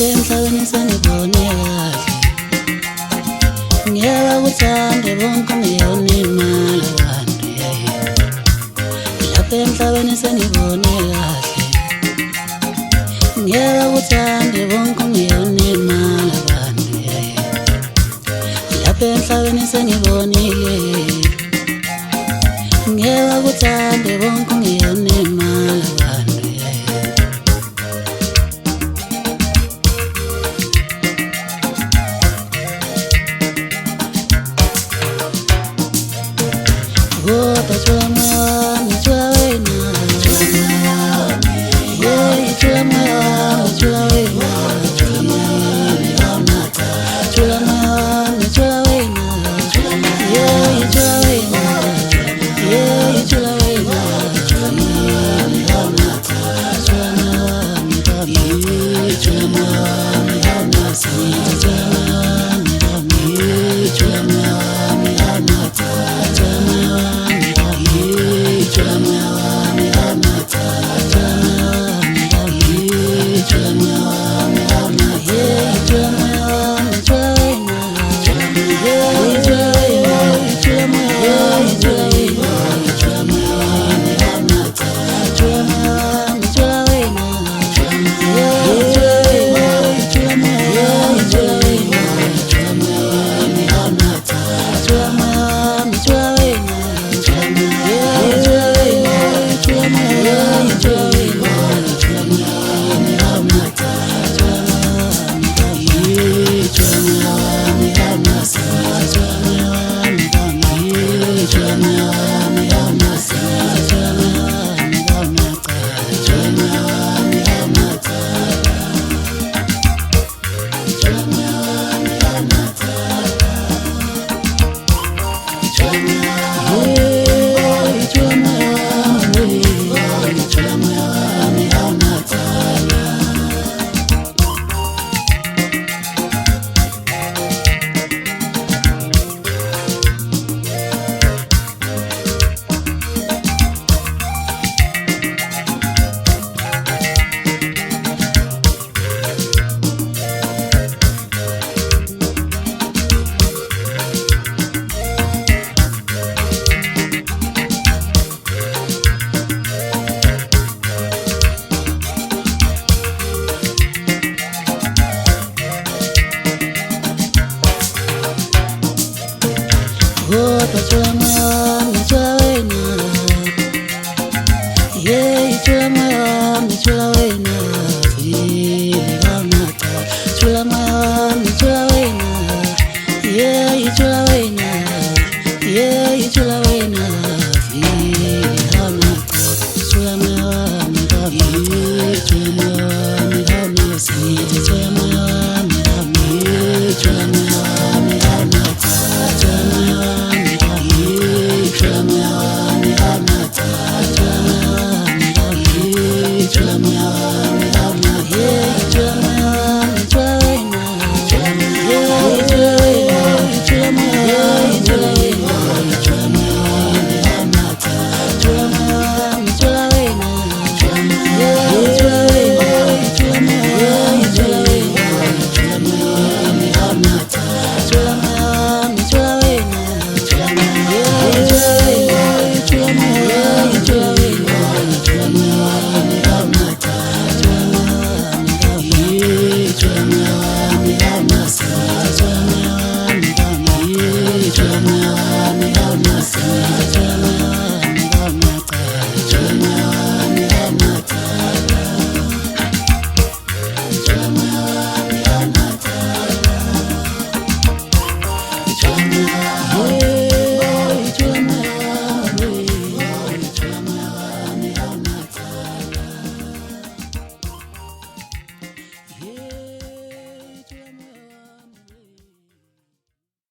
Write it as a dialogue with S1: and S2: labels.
S1: lapha emhlabeni sengibone kahle ngiyakuthanda bonke ngiyona imali abantu lapha emhlabeni sengibone kahle ngiyakuthanda bonke ngiyona imali abantu lapha emhlabeni sengibonile ngiyakuthanda bonke ngiyona imali abantu Gota chula moyami, chula wena, chula moyami, yeah, chula moyami, chula wena, chula moyami, amnata, chula moyami, chula wena, yeah, chula wena, yeah, chula wena, chula moyami, amnata, chula moyami, chula moyami, amnata, chula moyami, chula moyami, amnata. Gota chula moyami, chula wena, yeah, chula moyami, chula wena, amnata, chula moyami, chula wena, yeah, chula wena, yeah, chula wena, amnata, chula moyami, chula moyami.